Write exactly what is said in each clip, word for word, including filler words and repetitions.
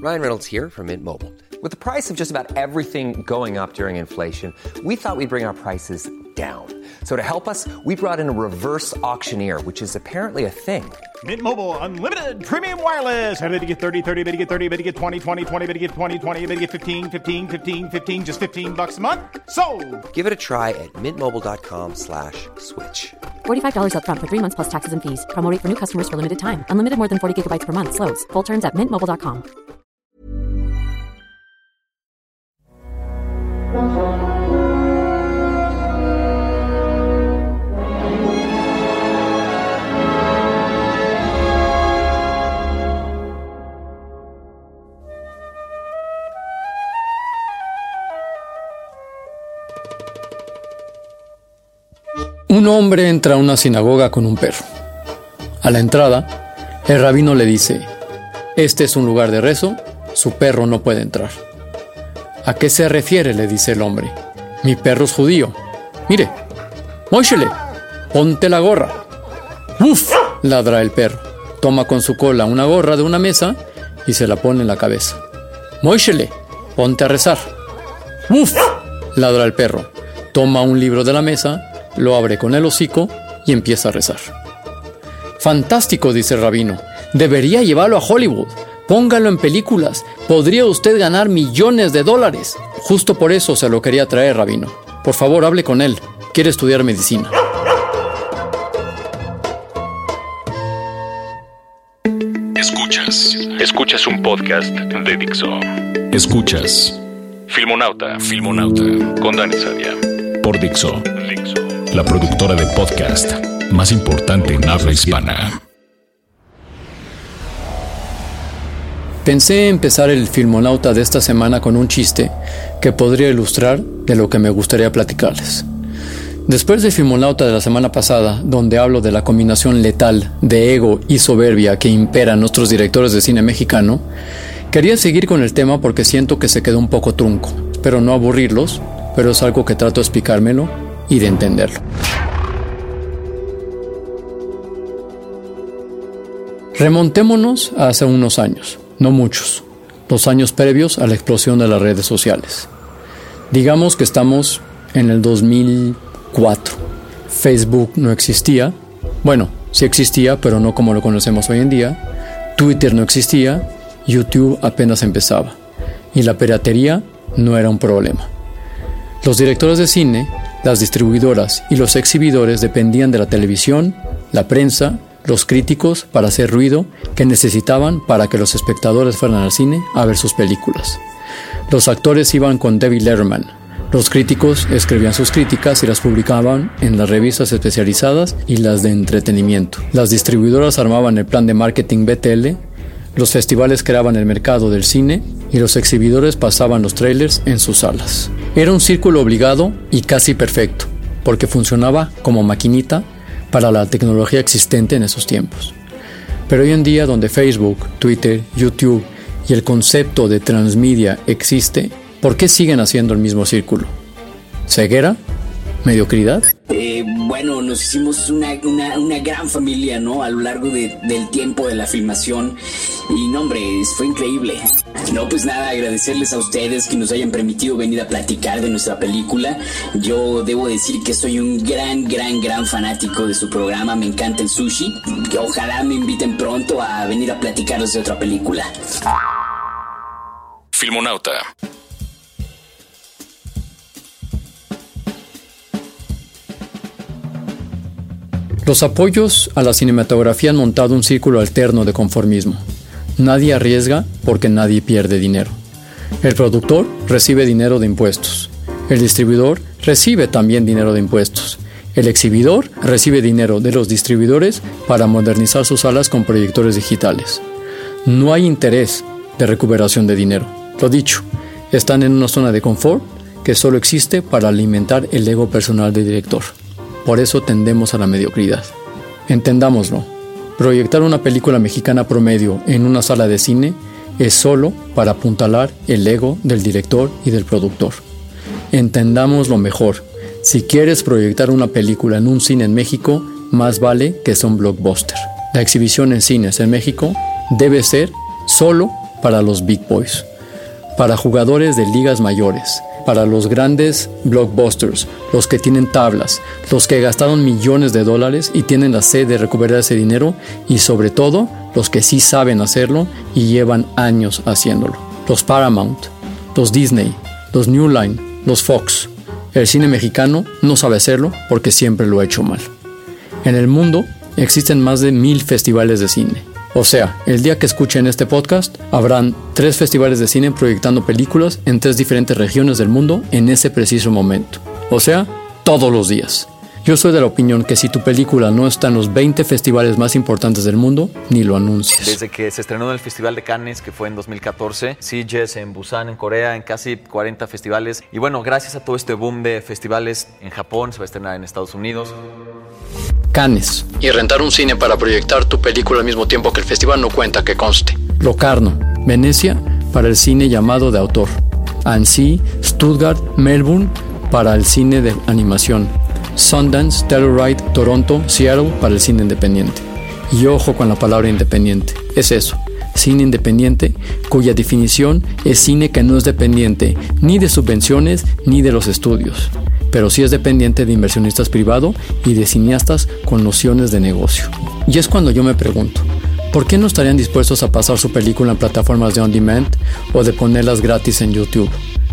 Ryan Reynolds here from Mint Mobile. With the price of just about everything going up during inflation, we thought we'd bring our prices down. So to help us, we brought in a reverse auctioneer, which is apparently a thing. Mint Mobile Unlimited Premium Wireless. How to get thirty, thirty, how to get thirty, how to get twenty, twenty, twenty, how to get twenty, twenty, how to get fifteen, fifteen, fifteen, fifteen, just fifteen bucks a month? Sold! Give it a try at mintmobile.com slash switch. forty-five dollars up front for three months plus taxes and fees. Promo rate for new customers for limited time. Unlimited more than forty gigabytes per month. Slows full terms at mint mobile dot com. Un hombre entra a una sinagoga con un perro. A la entrada, el rabino le dice: «Este es un lugar de rezo, su perro no puede entrar». «¿A qué se refiere?», le dice el hombre. «Mi perro es judío. Mire, Móishele, ponte la gorra». «¡Uf!», ladra el perro. Toma con su cola una gorra de una mesa y se la pone en la cabeza. «Móishele, ponte a rezar». «¡Uf!», ladra el perro. Toma un libro de la mesa, lo abre con el hocico y empieza a rezar. «Fantástico», dice el rabino. «Debería llevarlo a Hollywood. Póngalo en películas. Podría usted ganar millones de dólares». «Justo por eso se lo quería traer, rabino. Por favor, hable con él. Quiere estudiar medicina». Escuchas. Escuchas un podcast de Dixo. Escuchas Filmonauta. Filmonauta. Con Dani Sadia. Por Dixo. Dixo. La productora de podcast más importante en habla hispana. Pensé empezar el Filmonauta de esta semana con un chiste que podría ilustrar de lo que me gustaría platicarles. Después del Filmonauta de la semana pasada, donde hablo de la combinación letal de ego y soberbia que impera en nuestros directores de cine mexicano, quería seguir con el tema porque siento que se quedó un poco trunco. Espero no aburrirlos, pero es algo que trato de explicármelo y de entenderlo. Remontémonos a hace unos años, no muchos, los años previos a la explosión de las redes sociales. Digamos que estamos en el dos mil cuatro. Facebook no existía, bueno, sí existía, pero no como lo conocemos hoy en día. Twitter no existía, YouTube apenas empezaba, y la piratería no era un problema. Los directores de cine, las distribuidoras y los exhibidores dependían de la televisión, la prensa, los críticos para hacer ruido que necesitaban para que los espectadores fueran al cine a ver sus películas. Los actores iban con David Letterman, los críticos escribían sus críticas y las publicaban en las revistas especializadas y las de entretenimiento. Las distribuidoras armaban el plan de marketing B T L, los festivales creaban el mercado del cine y los exhibidores pasaban los trailers en sus salas. Era un círculo obligado y casi perfecto, porque funcionaba como maquinita para la tecnología existente en esos tiempos. Pero hoy en día, donde Facebook, Twitter, YouTube y el concepto de transmedia existe, ¿por qué siguen haciendo el mismo círculo? ¿Ceguera? ¿Mediocridad? Eh, bueno, nos hicimos una, una, una gran familia, ¿no? A lo largo de, del tiempo de la filmación. Y no, hombre, fue increíble. No, pues nada, agradecerles a ustedes que nos hayan permitido venir a platicar de nuestra película. Yo debo decir que soy un gran, gran, gran fanático de su programa. Me encanta el sushi. Ojalá me inviten pronto a venir a platicarles de otra película. Filmonauta. Los apoyos a la cinematografía han montado un círculo alterno de conformismo. Nadie arriesga porque nadie pierde dinero. El productor recibe dinero de impuestos. El distribuidor recibe también dinero de impuestos. El exhibidor recibe dinero de los distribuidores para modernizar sus salas con proyectores digitales. No hay interés de recuperación de dinero. Lo dicho, están en una zona de confort que solo existe para alimentar el ego personal del director. Por eso tendemos a la mediocridad. Entendámoslo. Proyectar una película mexicana promedio en una sala de cine es solo para apuntalar el ego del director y del productor. Entendámoslo mejor. Si quieres proyectar una película en un cine en México, más vale que sea un blockbuster. La exhibición en cines en México debe ser solo para los big boys, para jugadores de ligas mayores, para los grandes blockbusters, los que tienen tablas, los que gastaron millones de dólares y tienen la sed de recuperar ese dinero, y sobre todo los que sí saben hacerlo y llevan años haciéndolo. Los Paramount, los Disney, los New Line, los Fox. El cine mexicano no sabe hacerlo porque siempre lo ha hecho mal. En el mundo existen más de mil festivales de cine. O sea, el día que escuchen este podcast, habrán tres festivales de cine proyectando películas en tres diferentes regiones del mundo en ese preciso momento. O sea, todos los días. Yo soy de la opinión que si tu película no está en los veinte festivales más importantes del mundo, ni lo anuncies. Desde que se estrenó en el Festival de Cannes, que fue en dos mil catorce, Sitges, en Busan, en Corea, en casi cuarenta festivales. Y bueno, gracias a todo este boom de festivales en Japón, se va a estrenar en Estados Unidos. Cannes. Y rentar un cine para proyectar tu película al mismo tiempo que el festival no cuenta, que conste. Locarno. Venecia, para el cine llamado de autor. Annecy, Stuttgart, Melbourne, para el cine de animación. Sundance, Telluride, Toronto, Seattle, para el cine independiente. Y ojo con la palabra independiente. Es eso. Cine independiente, cuya definición es cine que no es dependiente ni de subvenciones ni de los estudios, pero sí es dependiente de inversionistas privados y de cineastas con nociones de negocio. Y es cuando yo me pregunto, ¿por qué no estarían dispuestos a pasar su película en plataformas de on demand o de ponerlas gratis en YouTube?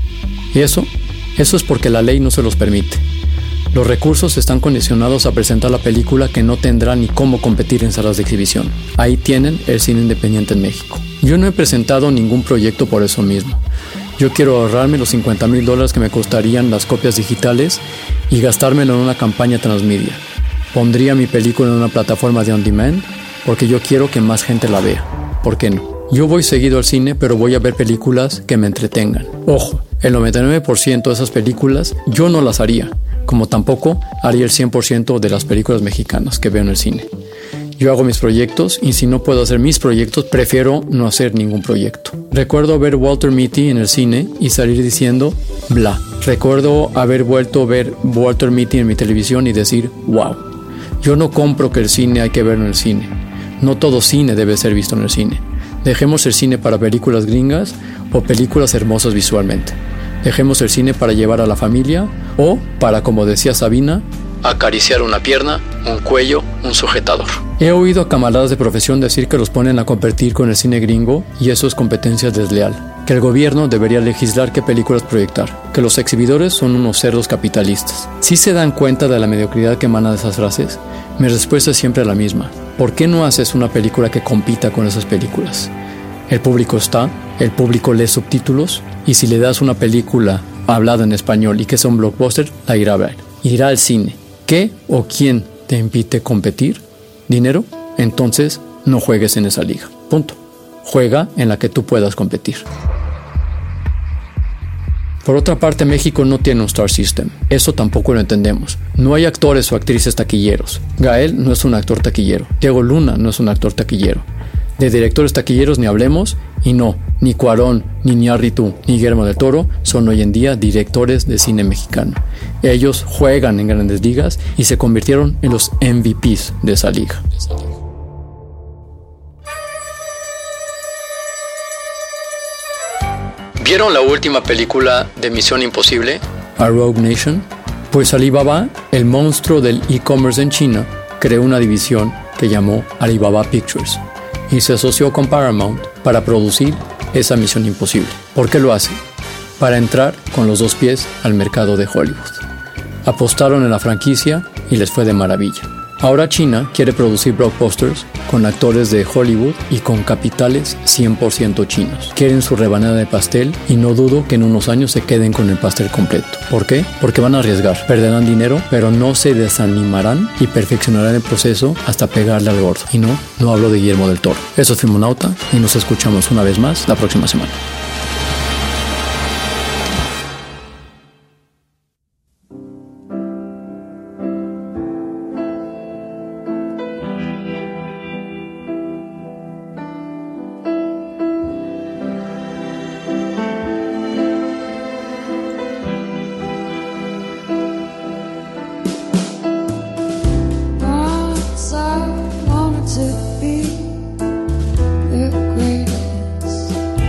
Y eso, eso es porque la ley no se los permite. Los recursos están condicionados a presentar la película que no tendrá ni cómo competir en salas de exhibición. Ahí tienen el cine independiente en México. Yo no he presentado ningún proyecto por eso mismo. Yo quiero ahorrarme los cincuenta mil dólares que me costarían las copias digitales y gastármelo en una campaña transmedia. Pondría mi película en una plataforma de on demand porque yo quiero que más gente la vea. ¿Por qué no? Yo voy seguido al cine, pero voy a ver películas que me entretengan. Ojo, el noventa y nueve por ciento de esas películas yo no las haría, como tampoco haría el cien por ciento de las películas mexicanas que veo en el cine. Yo hago mis proyectos y si no puedo hacer mis proyectos, prefiero no hacer ningún proyecto. Recuerdo ver Walter Mitty en el cine y salir diciendo bla. Recuerdo haber vuelto a ver Walter Mitty en mi televisión y decir wow. Yo no compro que el cine hay que verlo en el cine. No todo cine debe ser visto en el cine. Dejemos el cine para películas gringas o películas hermosas visualmente. Dejemos el cine para llevar a la familia o para, como decía Sabina, acariciar una pierna, un cuello, un sujetador. He oído a camaradas de profesión decir que los ponen a competir con el cine gringo y eso es competencia desleal, que el gobierno debería legislar qué películas proyectar, que los exhibidores son unos cerdos capitalistas. ¿Sí se dan cuenta de la mediocridad que emana de esas frases? Mi respuesta es siempre la misma. ¿Por qué no haces una película que compita con esas películas? El público está, el público lee subtítulos y si le das una película hablada en español y que sea un blockbuster, la irá a ver. Irá al cine. ¿Qué o quién te impide competir? ¿Dinero? Entonces no juegues en esa liga. Punto. Juega en la que tú puedas competir. Por otra parte, México no tiene un Star System. Eso tampoco lo entendemos. No hay actores o actrices taquilleros. Gael no es un actor taquillero. Diego Luna no es un actor taquillero. De directores taquilleros ni hablemos. Y no, ni Cuarón, ni Iñárritu, ni Guillermo del Toro son hoy en día directores de cine mexicano. Ellos juegan en grandes ligas y se convirtieron en los M V Pes de esa liga. ¿Vieron la última película de Misión Imposible, A Rogue Nation? Pues Alibaba, el monstruo del e-commerce en China, creó una división que llamó Alibaba Pictures y se asoció con Paramount para producir esa Misión Imposible. ¿Por qué lo hace? Para entrar con los dos pies al mercado de Hollywood. Apostaron en la franquicia y les fue de maravilla. Ahora China quiere producir blockbusters con actores de Hollywood y con capitales cien por ciento chinos. Quieren su rebanada de pastel y no dudo que en unos años se queden con el pastel completo. ¿Por qué? Porque van a arriesgar, perderán dinero, pero no se desanimarán y perfeccionarán el proceso hasta pegarle al gordo. Y no, no hablo de Guillermo del Toro. Eso es Filmonauta y nos escuchamos una vez más la próxima semana. To be the greatest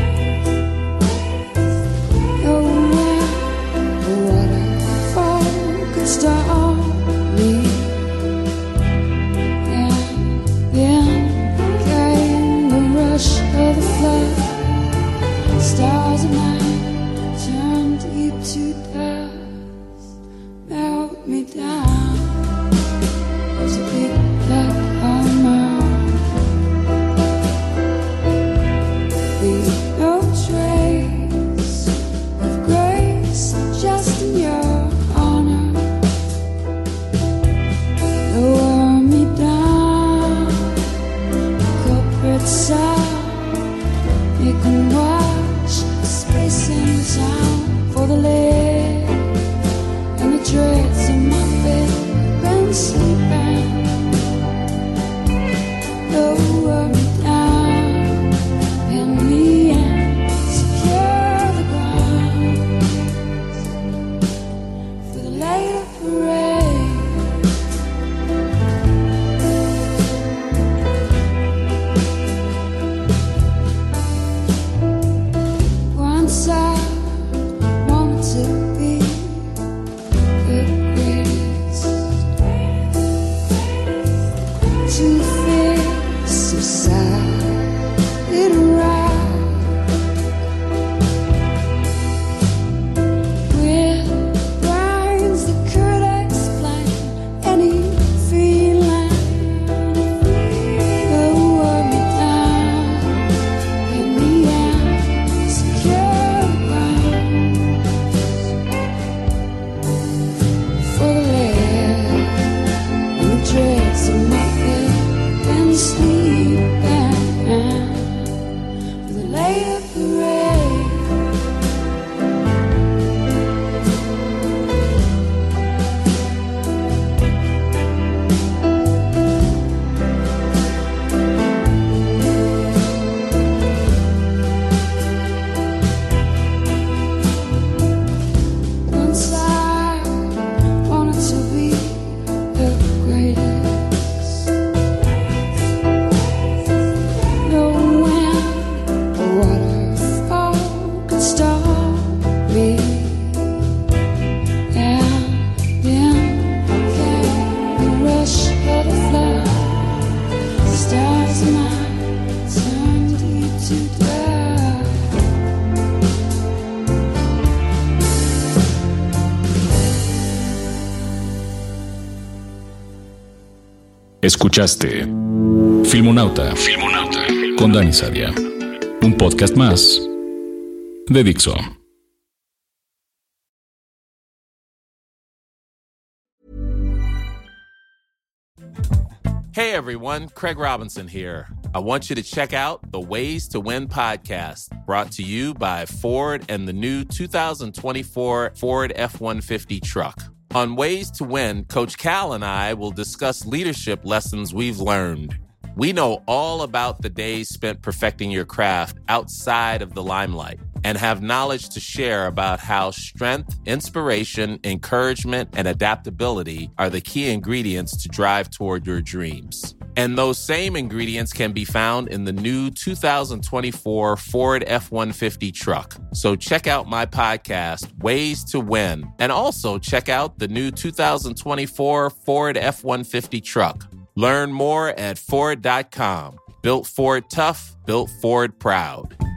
No trace of grace, just in your honor. Lower me down, corporate side. You can watch space in town for the lead and the dreads in my bed. Been sleeping. Lower me down, pin me in, secure the ground for the later parade. Once I wanted to be the greatest, to face society right, with brains that could explain any feeling. Lower me down, in the end, secure ground for the lead and the dreads of my bed. Been sleeping for the later parade. Once I wanted to be the greatest. No wind or waterfall could stop me. And then came the rush of the flood. Stars might turn deep to dark. Escuchaste Filmonauta, Filmonauta con Dani Sadia, un podcast más de Dixo. Hey everyone, Craig Robinson here. I want you to check out the Ways to Win podcast, brought to you by Ford and the new two thousand twenty-four Ford F one fifty truck. On Ways to Win, Coach Cal and I will discuss leadership lessons we've learned. We know all about the days spent perfecting your craft outside of the limelight and have knowledge to share about how strength, inspiration, encouragement, and adaptability are the key ingredients to drive toward your dreams. And those same ingredients can be found in the new two thousand twenty-four Ford F one fifty truck. So check out my podcast, Ways to Win, and also check out the new two thousand twenty-four Ford F one fifty truck. Learn more at Ford dot com. Built Ford tough, built Ford proud.